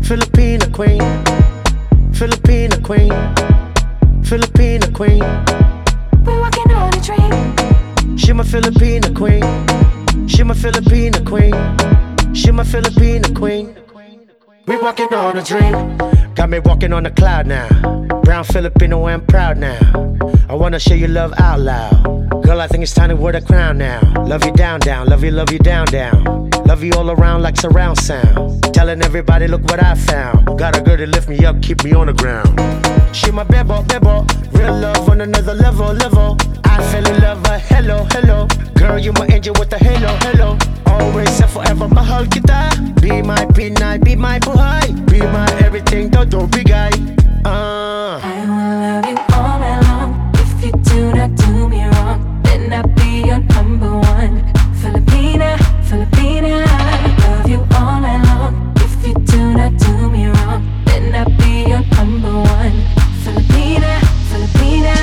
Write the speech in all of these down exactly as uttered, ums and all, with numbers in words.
Filipina queen, Filipina queen, Filipina queen. We're walking on a dream. She my Filipina queen, she my Filipina queen, she my Filipina queen. We walking on a dream, got me walking on a cloud now. Brown Filipino, I'm proud now. I wanna show you love out loud. Girl, I think it's time to wear the crown now. Love you down, down, love you, love you down, down. Love you all around like surround sound. Telling everybody, look what I found. Got a girl to lift me up, keep me on the ground. She my bebo, bebo. Real love on another level, level. I fell in love, uh, hello, hello. Girl, you my angel with the halo, hello. Always and forever, mahal kita. Be my pinay, be my buhay. Be my everything, todo bigay. Uh. I will love you all night long. If you do not do me wrong, then I'll be your number one. Filipina, Filipina. Love you all night long. If you do not do me wrong, then I'll be your number one. Filipina, Filipina.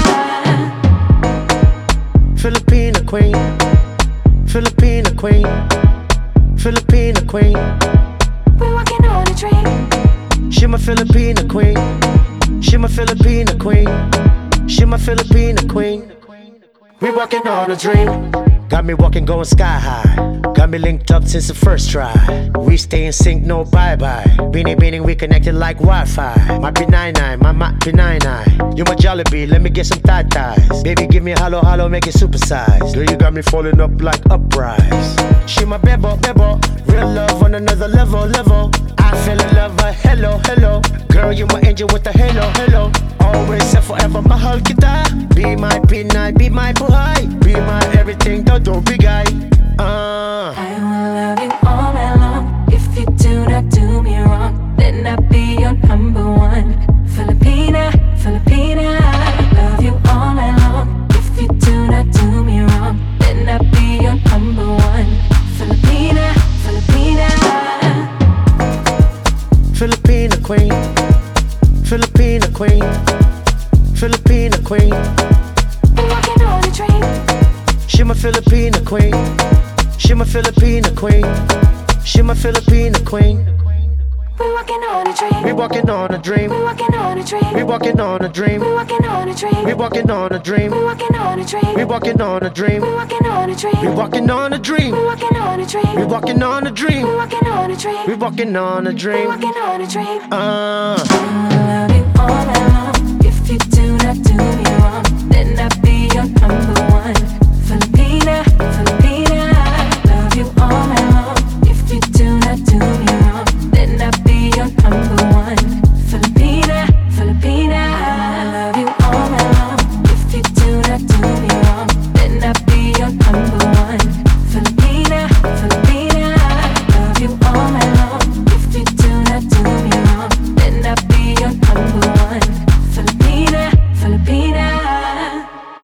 Filipina queen, Filipina queen, Filipina queen. We're walking on a dream. She my Filipina queen, she my Filipina queen, she my Filipina queen. We walking on a dream, got me walking going sky high. Got me linked up since the first try. We stay in sync, no bye-bye. Beanie beanie, we connected like Wi-Fi. My P ninety-nine, my my P ninety-nine. You my Jollibee, let me get some thigh ties. Baby, give me a hollow, hollow, make it supersize. Girl, you got me falling up like uprise. She my bebo, bebo. Real love on another level, level. I fell in love, uh, hello, hello. Girl, you my angel with the halo, hello. Always and forever, mahal kita. Be my pinay, be my buhay. Be my everything, todo bigay. Uh. I will love you all night long. If you do not do me wrong, then I'll be your number one. Filipina, Filipina. Love you all night long. If you do not do me wrong, then I'll be your number one. Filipina, Filipina. Filipina queen, Filipina queen, Filipina queen. We're walking on a dream. She my Filipina queen, she my Filipina queen, she my Filipina queen. We're walking on a dream. We walking on a dream, We're walking on a dream. we walking on a dream, We're walking on a dream. we walking on a dream, We're walking on a dream. we walking on a dream, We're walking on a dream. we walking on a dream, We're walking on a dream. we walking on a dream, We're walking on a dream. we walking on a We're dream. walking on a dream. Uh.